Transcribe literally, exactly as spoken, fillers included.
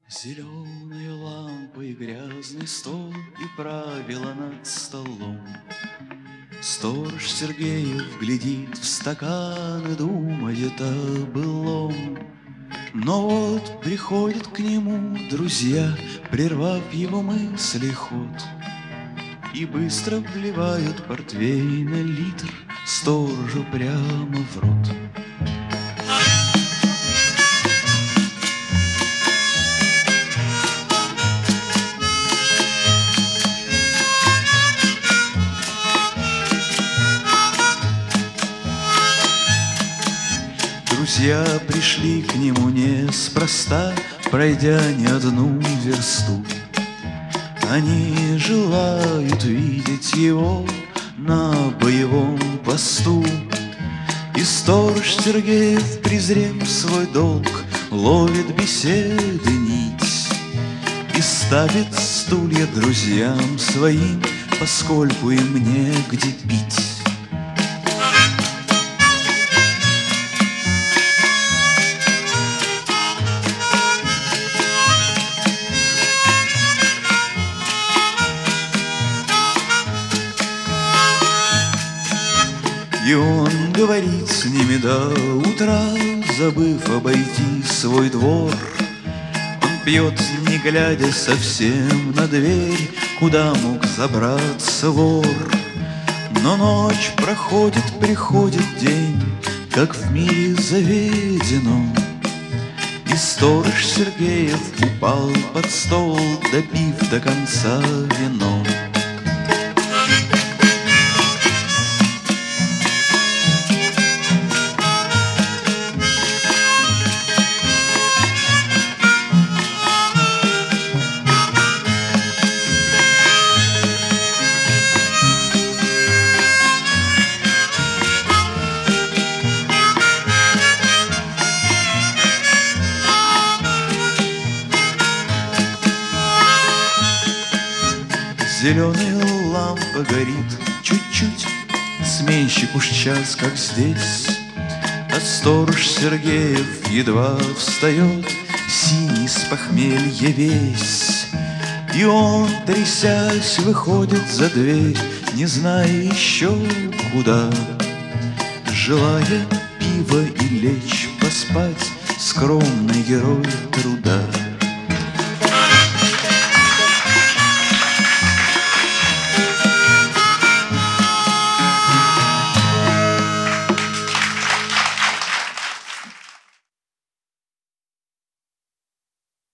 Зеленые лампы и грязный стол и правила над столом. Сторож Сергеев глядит в стакан и думает о былом. Но вот приходят к нему друзья, прервав его мысли ход, и быстро вливают портвейн на литр сторожу прямо в рот. Друзья пришли к нему неспроста, пройдя не одну версту. Они желают видеть его на боевом посту. И сторож Сергеев, презрев свой долг, ловит беседы нить и ставит стулья друзьям своим, поскольку им негде пить. И он говорит с ними до утра, забыв обойти свой двор. Он пьет, не глядя совсем на дверь, куда мог забраться вор. Но ночь проходит, приходит день, как в мире заведено. И сторож Сергеев упал под стол, допив до конца вино. Зеленая лампа горит чуть-чуть, сменщик уж час, как здесь. А сторож Сергеев едва встает, синий с похмелья весь. И он, трясясь, выходит за дверь, не зная еще куда, желая пива и лечь поспать, скромный герой труда.